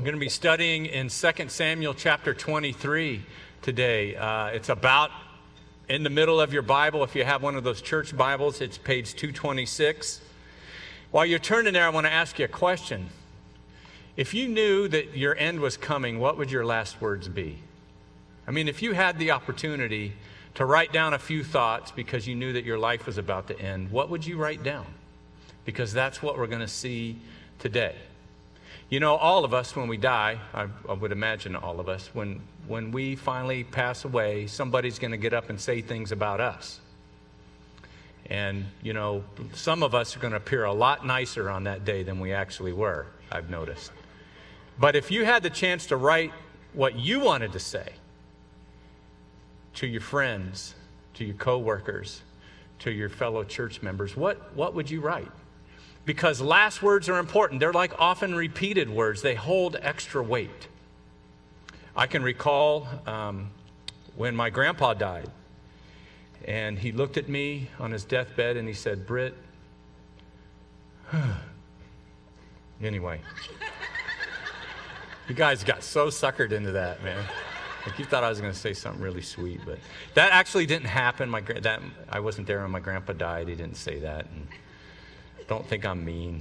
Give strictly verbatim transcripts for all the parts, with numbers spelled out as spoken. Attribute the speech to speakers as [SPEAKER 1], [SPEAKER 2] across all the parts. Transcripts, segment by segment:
[SPEAKER 1] going to be studying in Second Samuel chapter twenty-three today. Uh, it's about in the middle of your Bible. If you have one of those church Bibles, it's page two twenty-six. While you're turning there, I want to ask you a question. If you knew that your end was coming, what would your last words be? I mean, if you had the opportunity to write down a few thoughts because you knew that your life was about to end, what would you write down? Because that's what we're going to see today. You know, all of us, when we die, I, I would imagine all of us, when, when we finally pass away, somebody's going to get up and say things about us. And, you know, some of us are going to appear a lot nicer on that day than we actually were, I've noticed. But if you had the chance to write what you wanted to say to your friends, to your coworkers, to your fellow church members, what, what would you write? Because last words are important. They're like often repeated words. They hold extra weight. I can recall um, when my grandpa died, and he looked at me on his deathbed and he said, "Britt," anyway, you guys got so suckered into that, man. Like you thought I was going to say something really sweet, but that actually didn't happen. My that I wasn't there when my grandpa died. He didn't say that. And don't think I'm mean.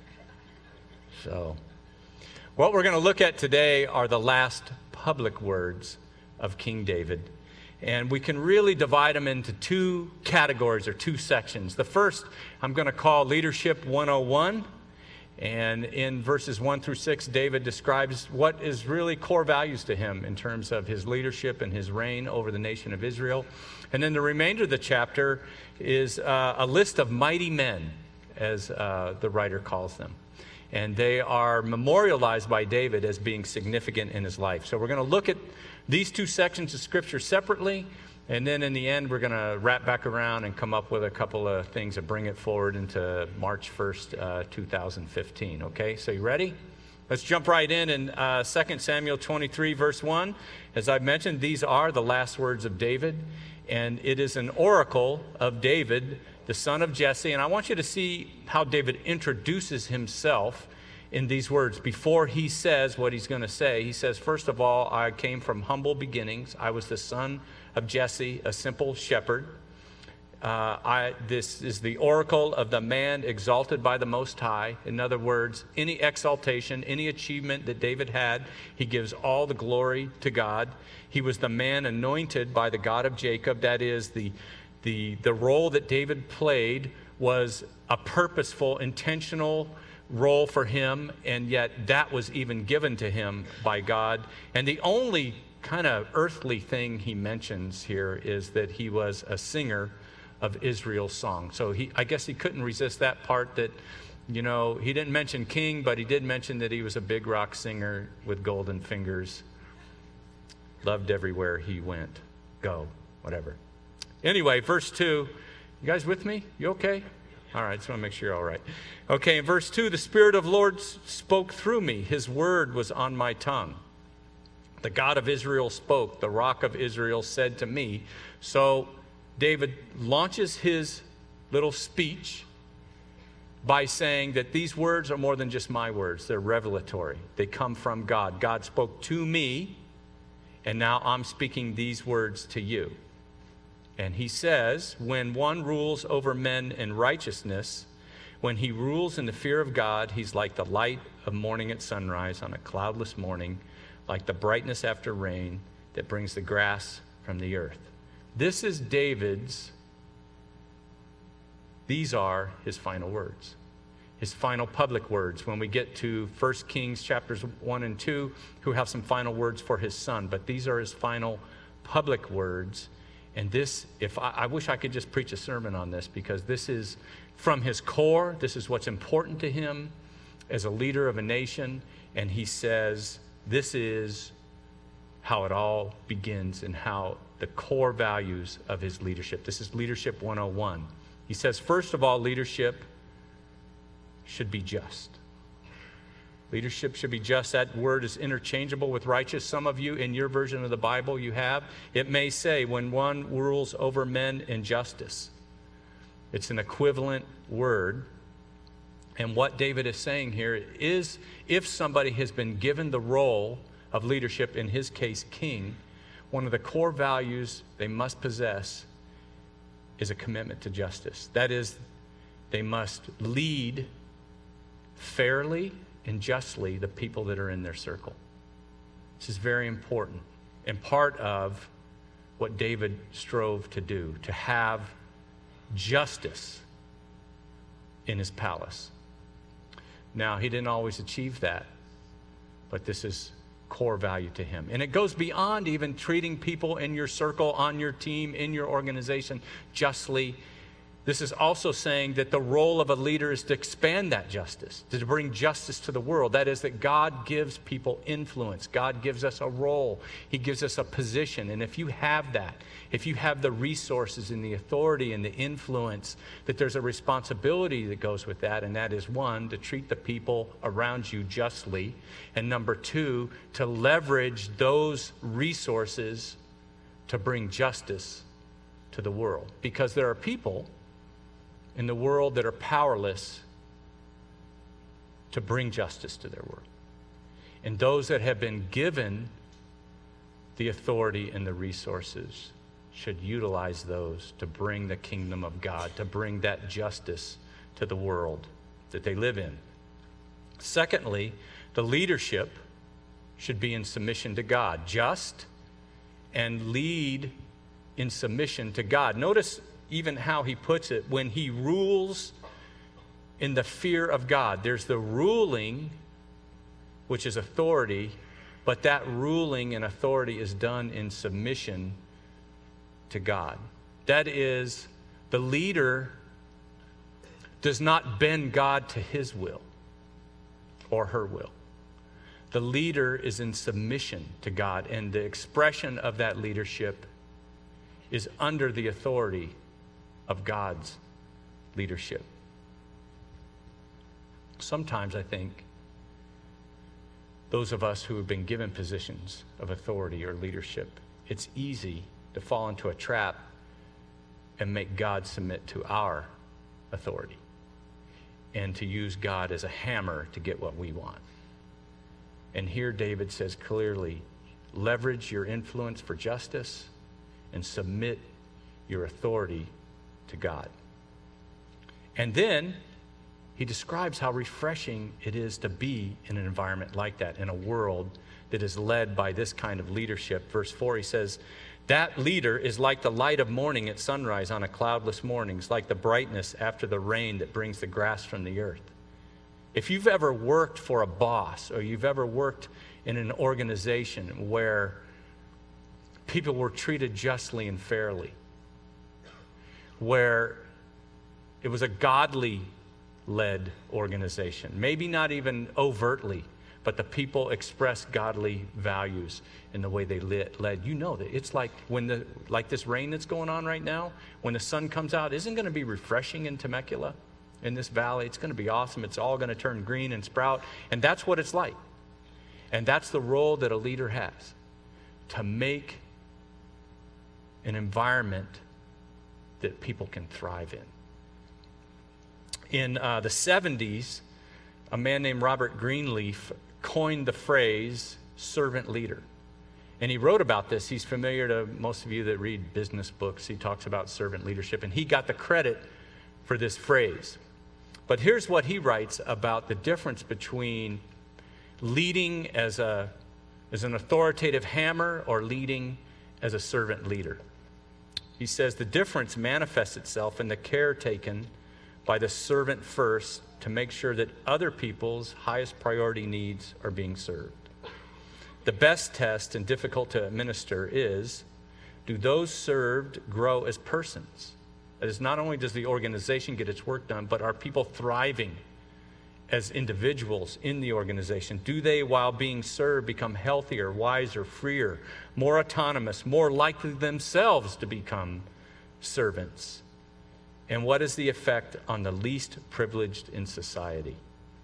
[SPEAKER 1] So, what we're going to look at today are the last public words of King David. And we can really divide them into two categories or two sections. The first I'm going to call Leadership one oh one. And in verses one through six, David describes what is really core values to him in terms of his leadership and his reign over the nation of Israel. And then the remainder of the chapter is uh, a list of mighty men, as uh, the writer calls them. And they are memorialized by David as being significant in his life. So we're going to look at these two sections of Scripture separately, and then in the end we're going to wrap back around and come up with a couple of things that bring it forward into March first, uh, two thousand fifteen. Okay, so you ready? Let's jump right in in uh, Second Samuel twenty-three, verse one. As I've mentioned, these are the last words of David, and it is an oracle of David, the son of Jesse. And I want you to see how David introduces himself in these words. Before he says what he's going to say, he says, first of all, I came from humble beginnings. I was the son of Jesse, a simple shepherd. Uh, I, this is the oracle of the man exalted by the Most High. In other words, any exaltation, any achievement that David had, he gives all the glory to God. He was the man anointed by the God of Jacob. That is, the The, the role that David played was a purposeful, intentional role for him, and yet that was even given to him by God. And the only kind of earthly thing he mentions here is that he was a singer of Israel's song. So he, I guess he couldn't resist that part that, you know, he didn't mention king, but he did mention that he was a big rock singer with golden fingers, loved everywhere he went, go, whatever. Anyway, verse two, you guys with me? You okay? All right, just want to make sure you're all right. Okay, in verse two, the Spirit of the Lord spoke through me. His word was on my tongue. The God of Israel spoke. The Rock of Israel said to me. So David launches his little speech by saying that these words are more than just my words. They're revelatory. They come from God. God spoke to me, and now I'm speaking these words to you. And he says, when one rules over men in righteousness, when he rules in the fear of God, he's like the light of morning at sunrise on a cloudless morning, like the brightness after rain that brings the grass from the earth. This is David's, these are his final words, his final public words. When we get to First Kings chapters one and two, who have some final words for his son, but these are his final public words. And this, if I, I wish I could just preach a sermon on this, because this is from his core. This is what's important to him as a leader of a nation. And he says, this is how it all begins and how the core values of his leadership. This is Leadership one oh one. He says, first of all, leadership should be just. Leadership should be just. That word is interchangeable with righteous. Some of you, in your version of the Bible you have, it may say, when one rules over men in justice. It's an equivalent word. And what David is saying here is, if somebody has been given the role of leadership, in his case, king, one of the core values they must possess is a commitment to justice. That is, they must lead fairly and justly the people that are in their circle. This is very important and part of what David strove to do, to have justice in his palace. Now, he didn't always achieve that, but this is core value to him. And it goes beyond even treating people in your circle, on your team, in your organization justly. This is also saying that the role of a leader is to expand that justice, to bring justice to the world. That is, that God gives people influence. God gives us a role. He gives us a position. And if you have that, if you have the resources and the authority and the influence, that there's a responsibility that goes with that. And that is, one, to treat the people around you justly. And number two, to leverage those resources to bring justice to the world. Because there are people in the world that are powerless to bring justice to their world. And those that have been given the authority and the resources should utilize those to bring the kingdom of God, to bring that justice to the world that they live in. Secondly, the leadership should be in submission to God, just and lead in submission to God. Notice even how he puts it, when he rules in the fear of God. There's the ruling, which is authority, but that ruling and authority is done in submission to God. That is, the leader does not bend God to his will or her will. The leader is in submission to God, and the expression of that leadership is under the authority of God's leadership. Sometimes I think those of us who have been given positions of authority or leadership, it's easy to fall into a trap and make God submit to our authority and to use God as a hammer to get what we want. And here David says clearly, leverage your influence for justice and submit your authority to God. And then he describes how refreshing it is to be in an environment like that, in a world that is led by this kind of leadership. Verse four, he says, that leader is like the light of morning at sunrise on a cloudless morning. It's like the brightness after the rain that brings the grass from the earth. If you've ever worked for a boss, or you've ever worked in an organization where people were treated justly and fairly, where it was a godly-led organization, maybe not even overtly, but the people expressed godly values in the way they lit, led. You know that it's like when the like this rain that's going on right now, when the sun comes out, isn't going to be refreshing in Temecula, in this valley. It's going to be awesome. It's all going to turn green and sprout, and that's what it's like. And that's the role that a leader has, to make an environment that people can thrive in. In uh, the seventies, a man named Robert Greenleaf coined the phrase servant leader. And he wrote about this. He's familiar to most of you that read business books. He talks about servant leadership, and he got the credit for this phrase. But here's what he writes about the difference between leading as a as an authoritative hammer or leading as a servant leader. He says the difference manifests itself in the care taken by the servant first to make sure that other people's highest priority needs are being served. The best test and difficult to administer is, do those served grow as persons? That is, not only does the organization get its work done, but are people thriving as individuals in the organization? Do they, while being served, become healthier, wiser, freer, more autonomous, more likely themselves to become servants? And what is the effect on the least privileged in society?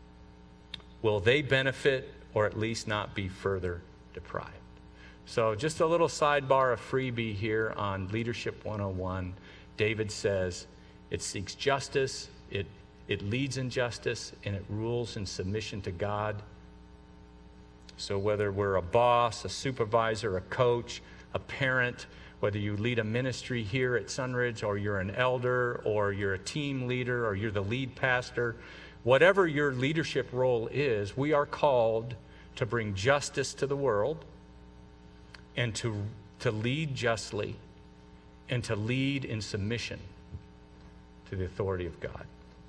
[SPEAKER 1] Will they benefit or at least not be further deprived? So just a little sidebar, a freebie here on Leadership one oh one. David says it seeks justice, it it leads in justice, and it rules in submission to God. So whether we're a boss, a supervisor, a coach, a parent, whether you lead a ministry here at Sunridge, or you're an elder, or you're a team leader, or you're the lead pastor, whatever your leadership role is, we are called to bring justice to the world and to, to lead justly and to lead in submission to the authority of God.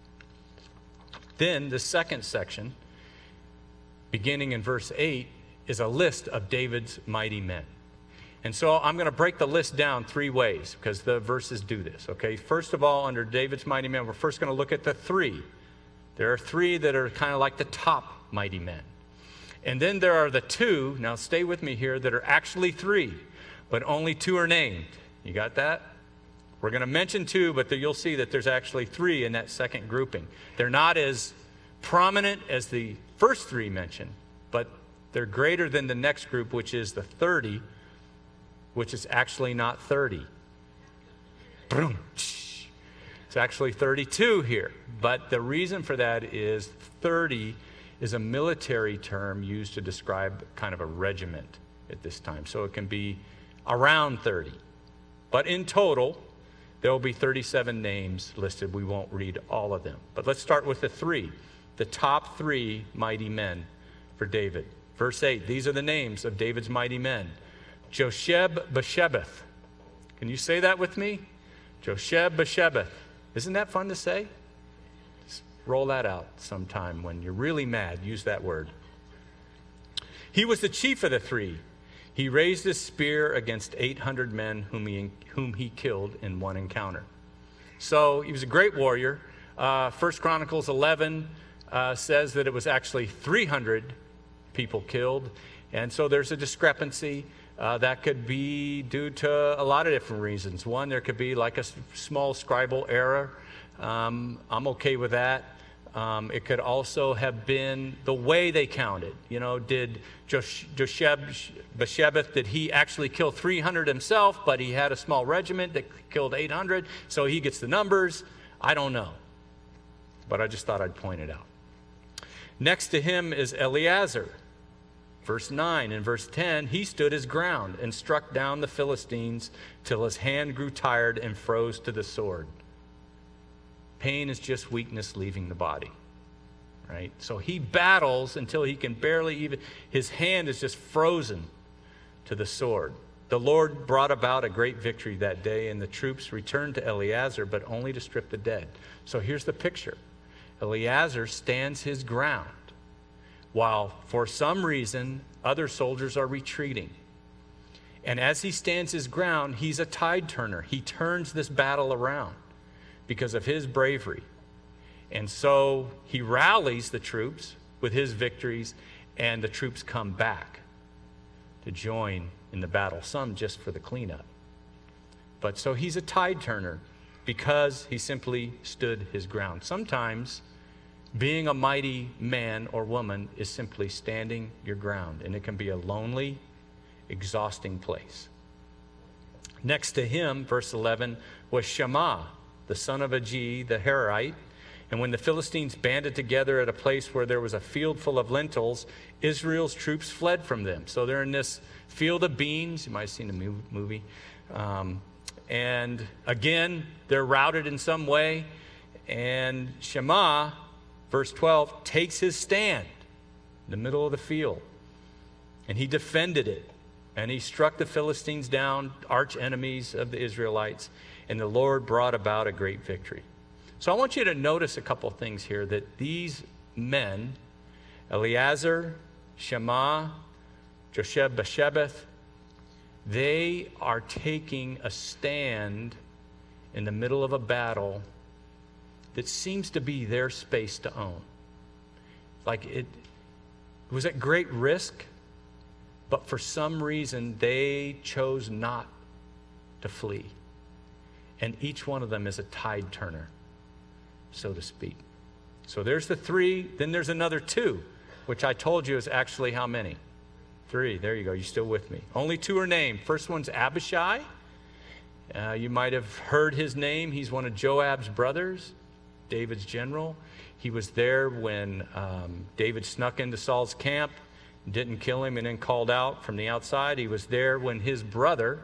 [SPEAKER 1] Then the second section, beginning in verse eight, is a list of David's mighty men. And so I'm going to break the list down three ways because the verses do this, okay? First of all, under David's mighty men, we're first going to look at the three. There are three that are kind of like the top mighty men. And then there are the two, now stay with me here, that are actually three, but only two are named. You got that? We're going to mention two, but you'll see that there's actually three in that second grouping. They're not as prominent as the first three mentioned, but they're greater than the next group, which is the thirty, which is actually not thirty. It's actually thirty-two here. But the reason for that is thirty is a military term used to describe kind of a regiment at this time. So it can be around thirty. But in total, there will be thirty-seven names listed. We won't read all of them. But let's start with the three, the top three mighty men for David. Verse eight, these are the names of David's mighty men. Josheb-Basshebeth. Can you say that with me? Josheb-Basshebeth. Isn't that fun to say? Just roll that out sometime when you're really mad. Use that word. He was the chief of the three. He raised his spear against eight hundred men whom he, whom he killed in one encounter. So he was a great warrior. Uh, First Chronicles eleven uh, says that it was actually three hundred people killed. And so there's a discrepancy. Uh, that could be due to a lot of different reasons. One, there could be like a s- small scribal error. Um, I'm okay with that. Um, it could also have been the way they counted. You know, did Josh- Josheb-Basshebeth, did he actually kill three hundred himself, but he had a small regiment that killed eight hundred, so he gets the numbers? I don't know. But I just thought I'd point it out. Next to him is Eleazar. Verse nine and verse ten, he stood his ground and struck down the Philistines till his hand grew tired and froze to the sword. Pain is just weakness leaving the body, right? So he battles until he can barely even, his hand is just frozen to the sword. The Lord brought about a great victory that day, and the troops returned to Eleazar, but only to strip the dead. So here's the picture. Eleazar stands his ground, while for some reason other soldiers are retreating. And as he stands his ground, he's a tide turner. He turns this battle around because of his bravery. And so he rallies the troops with his victories, and the troops come back to join in the battle, some just for the cleanup. But so he's a tide turner because he simply stood his ground. Sometimes being a mighty man or woman is simply standing your ground, and it can be a lonely, exhausting place. Next to him, verse eleven, was Shammah, the son of Agee, the Herite. And when the Philistines banded together at a place where there was a field full of lentils, Israel's troops fled from them. So they're in this field of beans. You might have seen the movie. Um, and again, they're routed in some way. And Shammah, verse twelve, takes his stand in the middle of the field. And he defended it. And he struck the Philistines down, arch enemies of the Israelites. And the Lord brought about a great victory. So I want you to notice a couple things here, that these men, Eleazar, Shammah, Josheb-Basshebeth, they are taking a stand in the middle of a battle that seems to be their space to own. Like it, it was at great risk, but for some reason they chose not to flee. And each one of them is a tide turner, so to speak. So there's the three. Then there's another two, which I told you is actually how many? Three. There you go. You're still with me. Only two are named. First one's Abishai. Uh, you might have heard his name. He's one of Joab's brothers. David's general. He was there when um, David snuck into Saul's camp, didn't kill him, and then called out from the outside. He was there when his brother,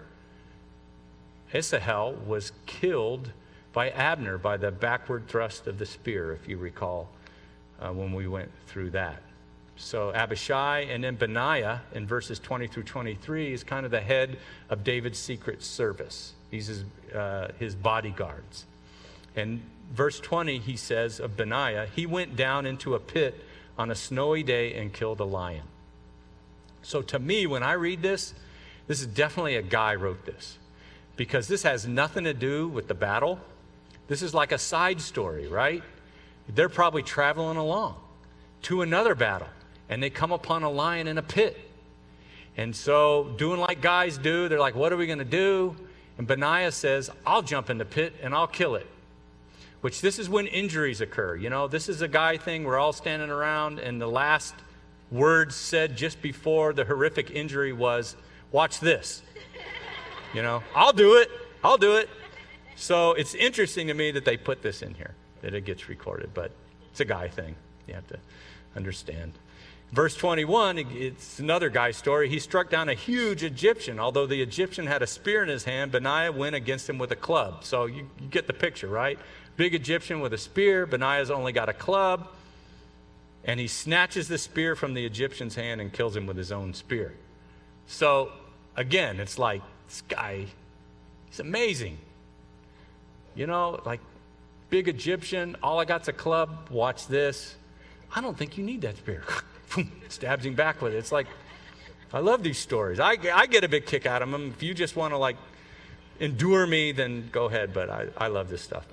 [SPEAKER 1] Asahel, was killed by Abner by the backward thrust of the spear, if you recall, uh, when we went through that. So Abishai, and then Benaiah in verses twenty through twenty-three is kind of the head of David's secret service. He's his, uh, his bodyguards. And verse twenty, he says of Benaiah, he went down into a pit on a snowy day and killed a lion. So to me, when I read this, this is definitely a guy wrote this, because this has nothing to do with the battle. This is like a side story, right? They're probably traveling along to another battle, and they come upon a lion in a pit. And so doing like guys do, they're like, what are we going to do? And Benaiah says, I'll jump in the pit and I'll kill it. Which this is when injuries occur. You know, this is a guy thing. We're all standing around, and the last words said just before the horrific injury was, watch this. You know, I'll do it. I'll do it. So it's interesting to me that they put this in here, that it gets recorded, but it's a guy thing. You have to understand. Verse twenty-one, it's another guy story. He struck down a huge Egyptian. Although the Egyptian had a spear in his hand, Benaiah went against him with a club. So you, you get the picture, right? Big Egyptian with a spear. Benaiah's only got a club. And he snatches the spear from the Egyptian's hand and kills him with his own spear. So, again, it's like, this guy, he's amazing. You know, like, big Egyptian, all I got's a club, watch this. I don't think you need that spear. Stabs him back with it. It's like, I love these stories. I, I get a big kick out of them. If you just want to, like, endure me, then go ahead. But I, I love this stuff.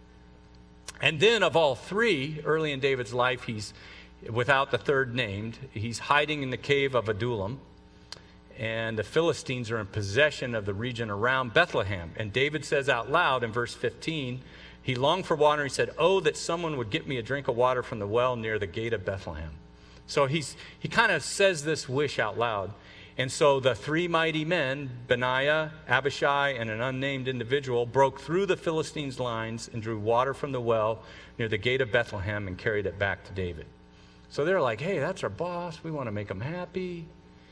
[SPEAKER 1] And then of all three, early in David's life, he's, without the third named, he's hiding in the cave of Adullam. And the Philistines are in possession of the region around Bethlehem. And David says out loud in verse fifteen, he longed for water. He said, oh, that someone would get me a drink of water from the well near the gate of Bethlehem. So he's he kind of says this wish out loud. And so the three mighty men, Benaiah, Abishai, and an unnamed individual, broke through the Philistines' lines and drew water from the well near the gate of Bethlehem and carried it back to David. So they're like, hey, that's our boss. We want to make him happy.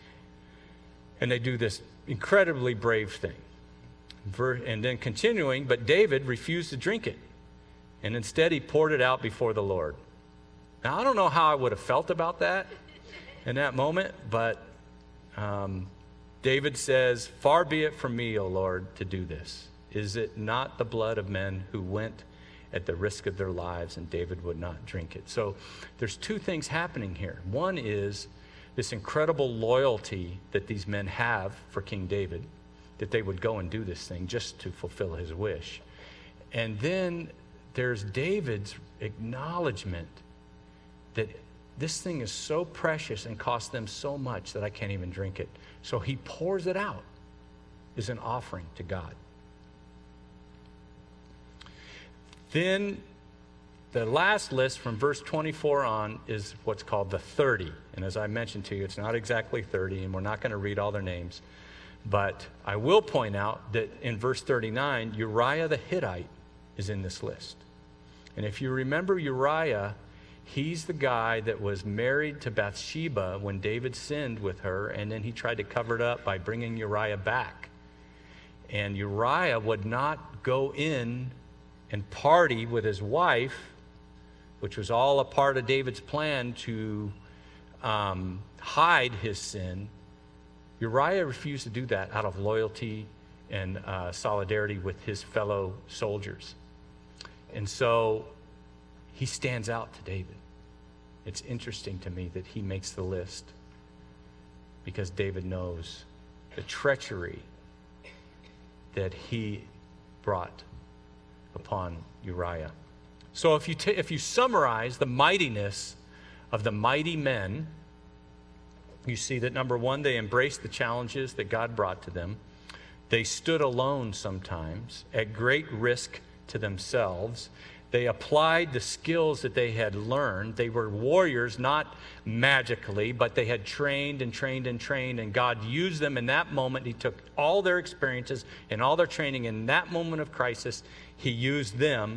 [SPEAKER 1] And they do this incredibly brave thing. And then continuing, but David refused to drink it. And instead he poured it out before the Lord. Now, I don't know how I would have felt about that in that moment, but um, David says, far be it from me, O Lord, to do this. Is it not the blood of men who went at the risk of their lives, and David would not drink it? So there's two things happening here. One is this incredible loyalty that these men have for King David, that they would go and do this thing just to fulfill his wish. And then there's David's acknowledgement that this thing is so precious and costs them so much that I can't even drink it. So he pours it out as an offering to God. Then the last list from verse twenty-four on is what's called the thirty. And as I mentioned to you, it's not exactly thirty, and we're not going to read all their names. But I will point out that in verse thirty-nine, Uriah the Hittite is in this list. And if you remember Uriah, he's the guy that was married to Bathsheba when David sinned with her, and then he tried to cover it up by bringing Uriah back. And Uriah would not go in and party with his wife, which was all a part of David's plan to um, hide his sin. Uriah refused to do that out of loyalty and uh, solidarity with his fellow soldiers. And so he stands out to David. It's interesting to me that he makes the list because David knows the treachery that he brought upon Uriah. So if you t- if you summarize the mightiness of the mighty men, you see that number one, they embraced the challenges that God brought to them. They stood alone sometimes at great risk to themselves. They applied the skills that they had learned. They were warriors, not magically, but they had trained and trained and trained, and God used them in that moment. He took all their experiences and all their training in that moment of crisis. He used them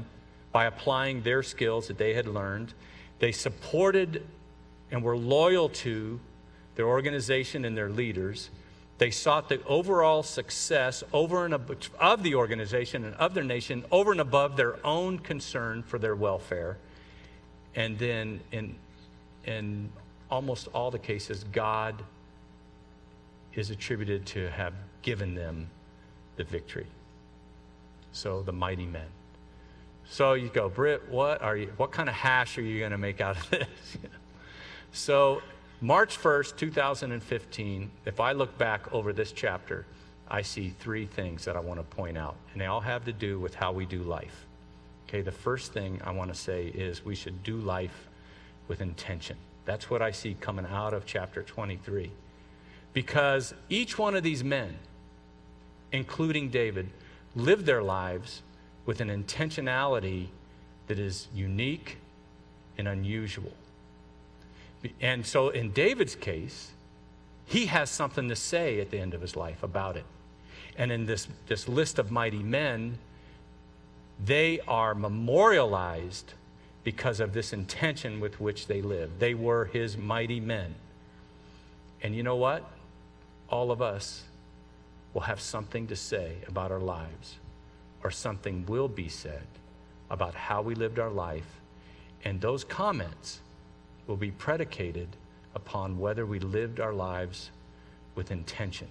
[SPEAKER 1] by applying their skills that they had learned. They supported and were loyal to their organization and their leaders. They sought the overall success over and above, of the organization and of their nation over and above their own concern for their welfare. And then in, in almost all the cases, God is attributed to have given them the victory. So the mighty men. So you go, Britt, what are you, what kind of hash are you going to make out of this? So March first, two thousand fifteen, if I look back over this chapter, I see three things that I want to point out, and they all have to do with how we do life. Okay, the first thing I want to say is we should do life with intention. That's what I see coming out of chapter twenty-three. Because each one of these men, including David, lived their lives with an intentionality that is unique and unusual. And so in David's case, he has something to say at the end of his life about it. And in this, this list of mighty men, they are memorialized because of this intention with which they lived. They were his mighty men. And you know what? All of us will have something to say about our lives, or something will be said about how we lived our life. And those comments will be predicated upon whether we lived our lives with intention.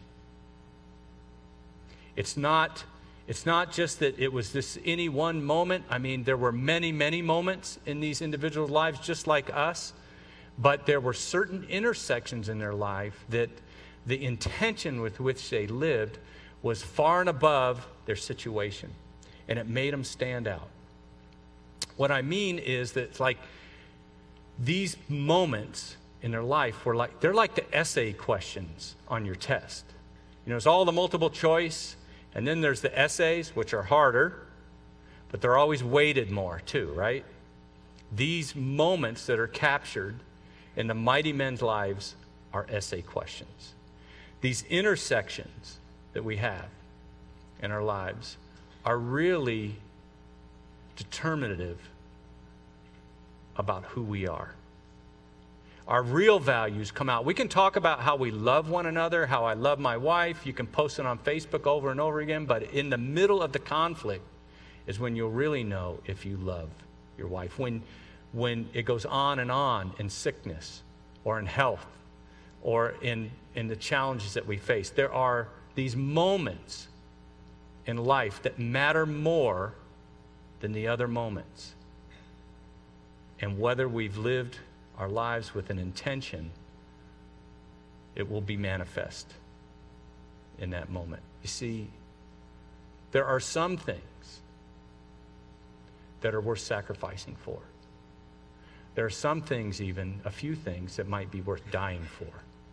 [SPEAKER 1] It's not, it's not just that it was this any one moment. I mean, there were many, many moments in these individuals' lives just like us, but there were certain intersections in their life that the intention with which they lived was far and above their situation, and it made them stand out. What I mean is that it's like these moments in their life were like, they're like the essay questions on your test. You know, it's all the multiple choice, and then there's the essays, which are harder, but they're always weighted more too, right? These moments that are captured in the mighty men's lives are essay questions. These intersections that we have in our lives are really determinative about who we are. Our real values come out. We can talk about how we love one another, how I love my wife. You can post it on Facebook over and over again, but in the middle of the conflict is when you'll really know if you love your wife. When, when it goes on and on in sickness or in health or in, in the challenges that we face. There are these moments in life that matter more than the other moments. And whether we've lived our lives with an intention, it will be manifest in that moment. You see, there are some things that are worth sacrificing for. There are some things, even a few things, that might be worth dying for.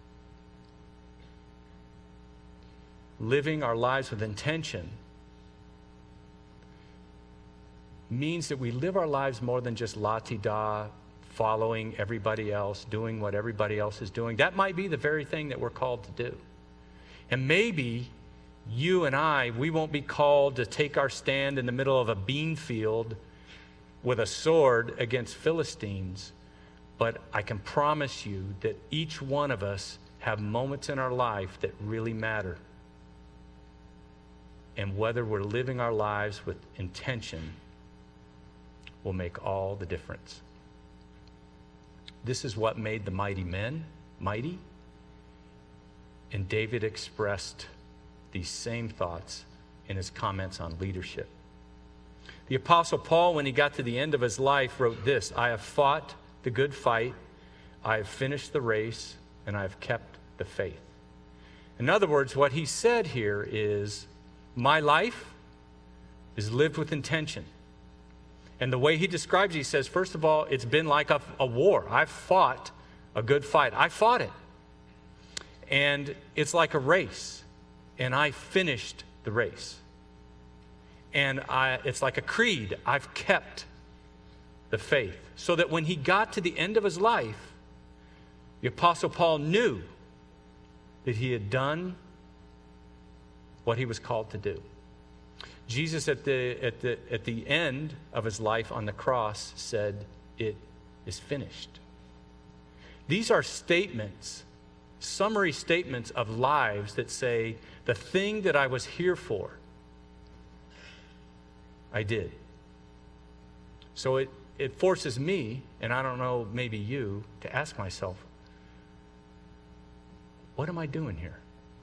[SPEAKER 1] Living our lives with intention means that we live our lives more than just la-ti-da, following everybody else, doing what everybody else is doing. That might be the very thing that we're called to do. And maybe you and I, we won't be called to take our stand in the middle of a bean field with a sword against Philistines, but I can promise you that each one of us have moments in our life that really matter. And whether we're living our lives with intention will make all the difference. This is what made the mighty men mighty. And David expressed these same thoughts in his comments on leadership. The Apostle Paul, when he got to the end of his life, wrote this: I have fought the good fight, I have finished the race, and I have kept the faith. In other words, what he said here is, my life is lived with intention. And the way he describes it, he says, first of all, it's been like a, a war. I've fought a good fight. I fought it. And it's like a race. And I finished the race. And I, it's like a creed. I've kept the faith. So that when he got to the end of his life, the Apostle Paul knew that he had done what he was called to do. Jesus at the, at the, at the end of his life on the cross said, "It is finished." These are statements, summary statements of lives that say, the thing that I was here for, I did. So it, it forces me, and I don't know, maybe you, to ask myself, what am I doing here?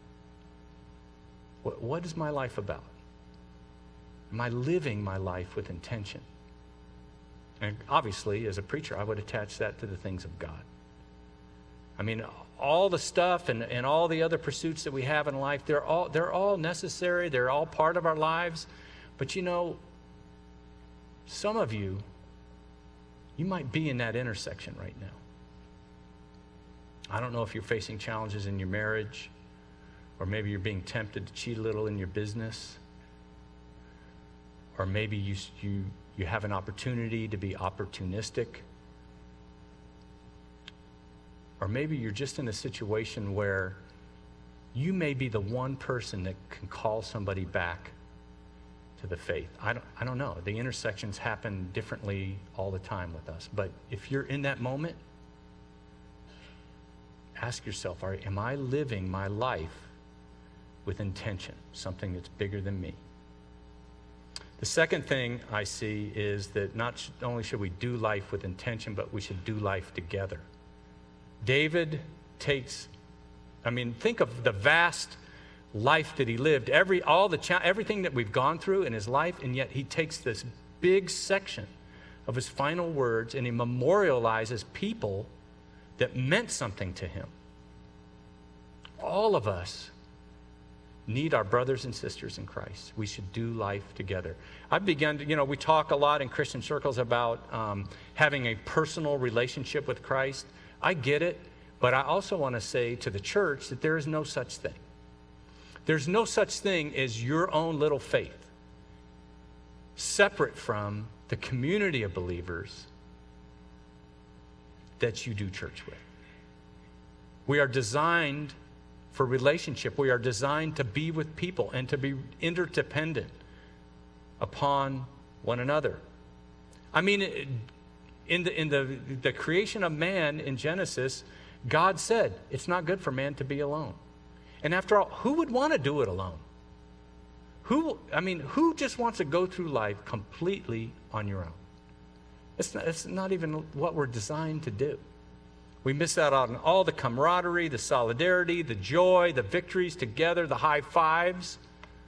[SPEAKER 1] What, what is my life about? Am I living my life with intention? And obviously, as a preacher, I would attach that to the things of God. I mean, all the stuff and, and all the other pursuits that we have in life, they're all, they're all necessary. They're all part of our lives. But you know, some of you, you might be in that intersection right now. I don't know if you're facing challenges in your marriage, or maybe you're being tempted to cheat a little in your business, or maybe you, you, you have an opportunity to be opportunistic. Or maybe you're just in a situation where you may be the one person that can call somebody back to the faith. I don't, I don't know. The intersections happen differently all the time with us. But if you're in that moment, ask yourself, all right, am I living my life with intention, something that's bigger than me? The second thing I see is that not only should we do life with intention, but we should do life together. David takes, I mean, think of the vast life that he lived, every all the cha- everything that we've gone through in his life, and yet he takes this big section of his final words and he memorializes people that meant something to him. All of us need our brothers and sisters in Christ. We should do life together. I've begun to, you know, we talk a lot in Christian circles about um, having a personal relationship with Christ. I get it, but I also want to say to the church that there is no such thing. There's no such thing as your own little faith, separate from the community of believers that you do church with. We are designed for relationship. We are designed to be with people and to be interdependent upon one another. I mean, it, In the in the, the creation of man in Genesis, God said, it's not good for man to be alone. And after all, who would want to do it alone? Who, I mean, who just wants to go through life completely on your own? It's not, it's not even what we're designed to do. We miss out on all the camaraderie, the solidarity, the joy, the victories together, the high fives.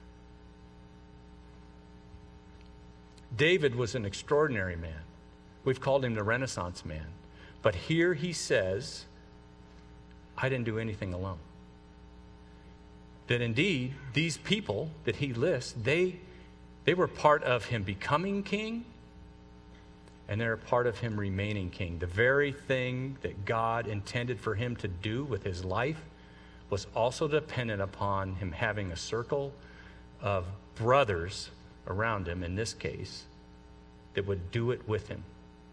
[SPEAKER 1] David was an extraordinary man. We've called him the Renaissance man. But here he says, I didn't do anything alone. That indeed, these people that he lists, they, they were part of him becoming king, and they're part of him remaining king. The very thing that God intended for him to do with his life was also dependent upon him having a circle of brothers around him, in this case, that would do it with him.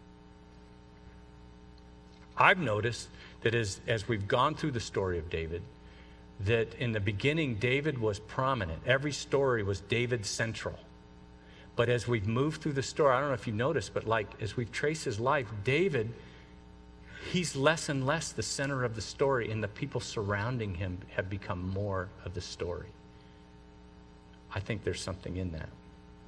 [SPEAKER 1] I've noticed that as, as we've gone through the story of David, that in the beginning, David was prominent. Every story was David central. But as we've moved through the story, I don't know if you noticed, but like as we've traced his life, David, he's less and less the center of the story, and the people surrounding him have become more of the story. I think there's something in that.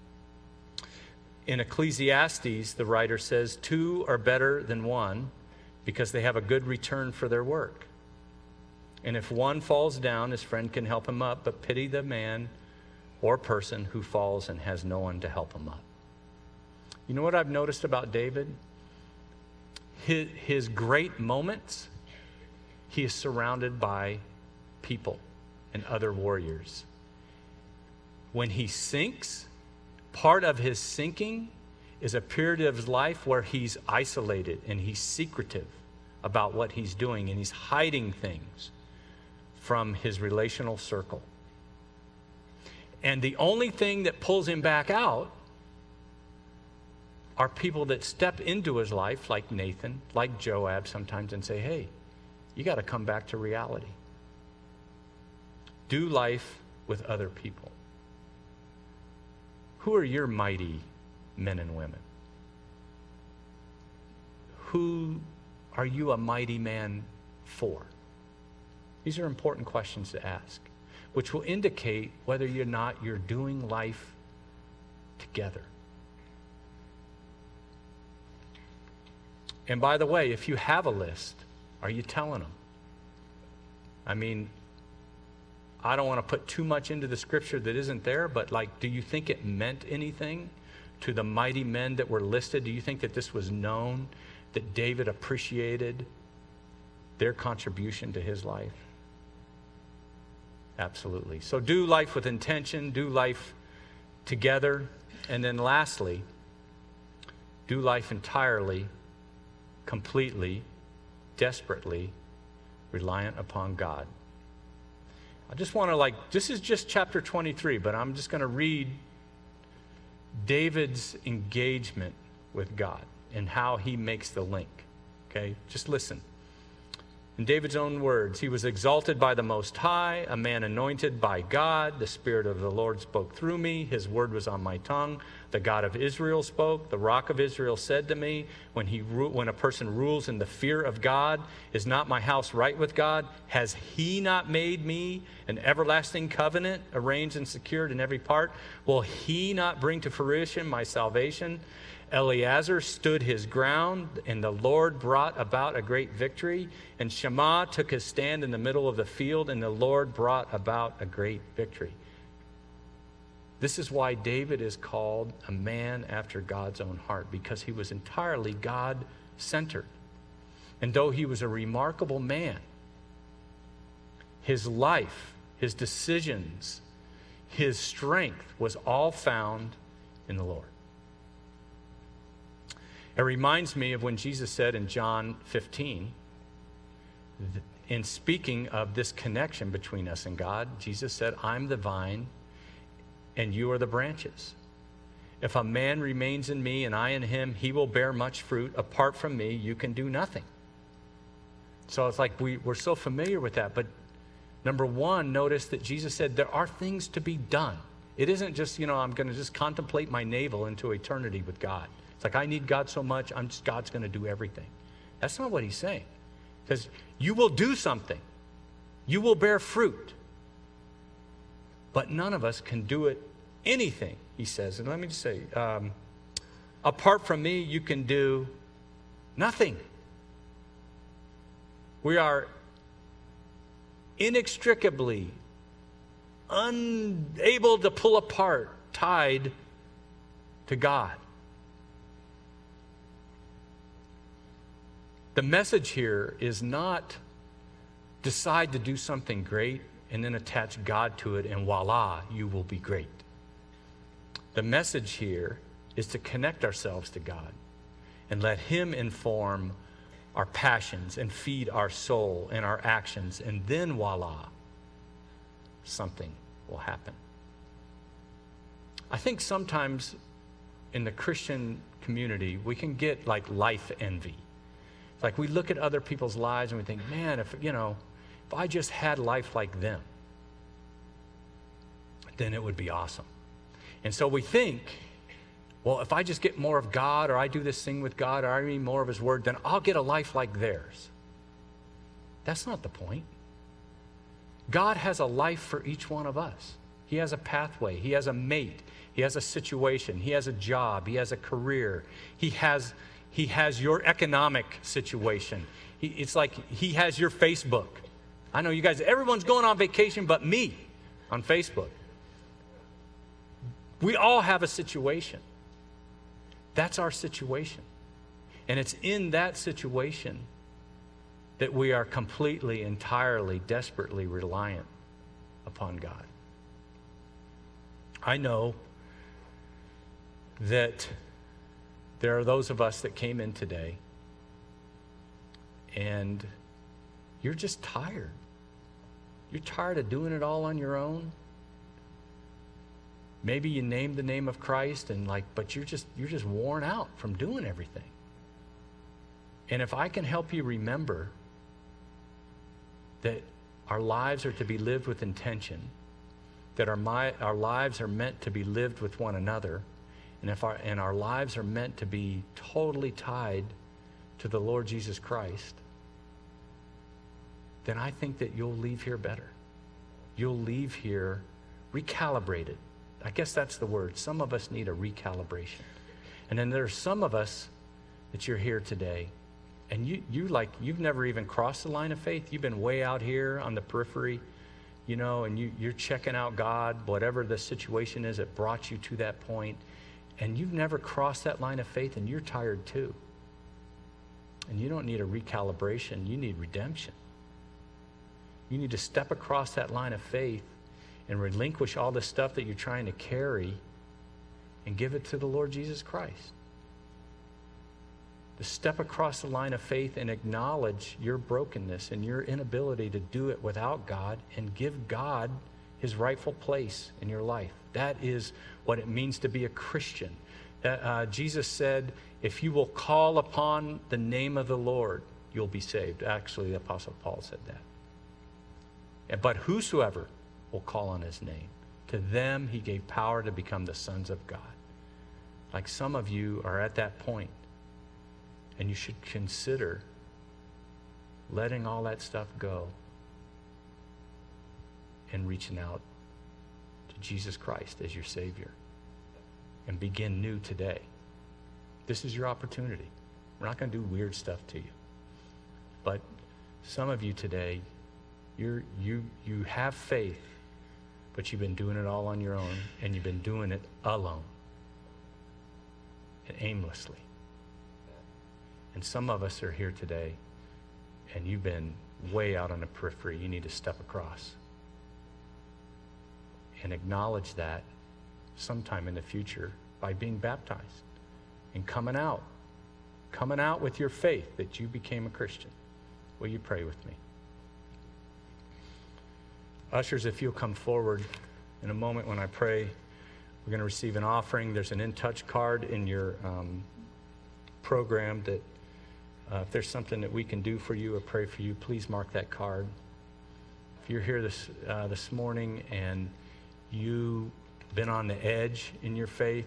[SPEAKER 1] In Ecclesiastes, the writer says, two are better than one, because they have a good return for their work. And if one falls down, his friend can help him up, but pity the man or person who falls and has no one to help him up. You know what I've noticed about David? His, his great moments, he is surrounded by people and other warriors. When he sinks, part of his sinking is a period of his life where he's isolated and he's secretive about what he's doing, and he's hiding things from his relational circle. And the only thing that pulls him back out are people that step into his life, like Nathan, like Joab sometimes, and say, hey, you got to come back to reality. Do life with other people. who are your mighty men and women? Who are you a mighty man for? These are important questions to ask, which will indicate whether or not you're doing life together. And by the way, if you have a list, are you telling them? I mean, I don't want to put too much into the scripture that isn't there, but like, do you think it meant anything to the mighty men that were listed? Do you think that this was known, that David appreciated their contribution to his life? Absolutely. So do life with intention, do life together, and then lastly, do life entirely, completely, desperately reliant upon God. I just want to like, this is just chapter twenty-three, but I'm just going to read David's engagement with God and how he makes the link. Okay, just listen. In David's own words, he was exalted by the Most High, a man anointed by God. The Spirit of the Lord spoke through me. His word was on my tongue. The God of Israel spoke. The Rock of Israel said to me, when he when a person rules in the fear of God, is not my house right with God? Has he not made me an everlasting covenant, arranged and secured in every part? Will he not bring to fruition my salvation? Eleazar stood his ground, and the Lord brought about a great victory. And Shammah took his stand in the middle of the field, and the Lord brought about a great victory. This is why David is called a man after God's own heart, because he was entirely God-centered. And though he was a remarkable man, his life, his decisions, his strength was all found in the Lord. It reminds me of when Jesus said in John fifteen, in speaking of this connection between us and God, Jesus said, I'm the vine and you are the branches. If a man remains in me and I in him, he will bear much fruit. Apart from me, you can do nothing. So it's like we, we're so familiar with that. But number one, notice that Jesus said there are things to be done. It isn't just, you know, I'm going to just contemplate my navel into eternity with God. It's like, I need God so much, I'm just, God's going to do everything. That's not what he's saying. Because you will do something. You will bear fruit. But none of us can do it anything, he says. And let me just say, um, apart from me, you can do nothing. We are inextricably unable to pull apart, tied to God. The message here is not decide to do something great and then attach God to it, and voila, you will be great. The message here is to connect ourselves to God and let him inform our passions and feed our soul and our actions, and then voila, something will happen. I think sometimes in the Christian community, we can get like life envy. It's like we look at other people's lives and we think, man, if, you know, if I just had life like them, then it would be awesome. And so we think, well, if I just get more of God, or I do this thing with God, or I read more of his word, then I'll get a life like theirs. That's not the point. God has a life for each one of us. He has a pathway. He has a mate. He has a situation. He has a job. He has a career. He has, he has your economic situation. He, it's like he has your Facebook. I know you guys, everyone's going on vacation but me on Facebook. We all have a situation. That's our situation. And it's in that situation that we are completely, entirely, desperately reliant upon God. I know that there are those of us that came in today and you're just tired. You're tired of doing it all on your own. Maybe you named the name of Christ and like, but you're just you're just worn out from doing everything. And if I can help you remember that our lives are to be lived with intention, that our, my, our lives are meant to be lived with one another, and if our, and our lives are meant to be totally tied to the Lord Jesus Christ, then I think that you'll leave here better. You'll leave here recalibrated. I guess that's the word. Some of us need a recalibration. And then there's some of us that you're here today, and you, you like, you've never even crossed the line of faith. You've been way out here on the periphery, you know, and you, you're checking out God, whatever the situation is that brought you to that point, and you've never crossed that line of faith, and you're tired too. And you don't need a recalibration. You need redemption. You need to step across that line of faith and relinquish all the stuff that you're trying to carry and give it to the Lord Jesus Christ. To step across the line of faith and acknowledge your brokenness and your inability to do it without God, and give God his rightful place in your life. That is what it means to be a Christian. Uh, Jesus said, if you will call upon the name of the Lord, you'll be saved. Actually, the Apostle Paul said that. But whosoever will call on his name, to them he gave power to become the sons of God. Like some of you are at that point, and you should consider letting all that stuff go and reaching out to Jesus Christ as your Savior, and begin new today. This is your opportunity. We're not going to do weird stuff to you. But some of you today, you're, you, you have faith, but you've been doing it all on your own, and you've been doing it alone and aimlessly. And some of us are here today, and you've been way out on the periphery. You need to step across and acknowledge that sometime in the future by being baptized and coming out, coming out with your faith that you became a Christian. Will you pray with me? Ushers, if you'll come forward in a moment when I pray, we're going to receive an offering. There's an In Touch card in your um, program that uh, if there's something that we can do for you or pray for you, please mark that card. If you're here this, uh, this morning and you've been on the edge in your faith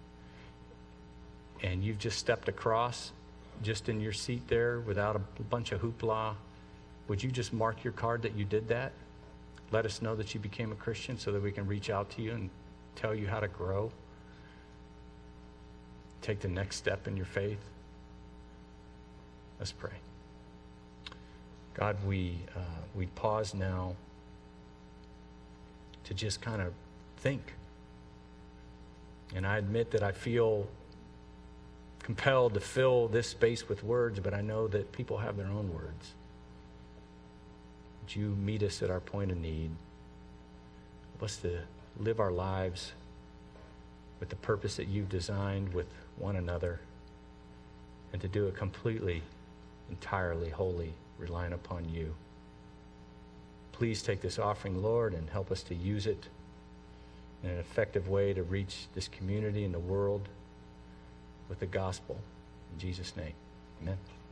[SPEAKER 1] and you've just stepped across just in your seat there without a bunch of hoopla, would you just mark your card that you did that? Let us know that you became a Christian so that we can reach out to you and tell you how to grow. Take the next step in your faith. Let's pray. God, we uh, we pause now to just kind of think. And I admit that I feel compelled to fill this space with words, but I know that people have their own words. Would you meet us at our point of need? Help us to live our lives with the purpose that you've designed with one another, and to do it completely, entirely, wholly, relying upon you. Please take this offering, Lord, and help us to use it in an effective way to reach this community and the world with the gospel. In Jesus' name, amen.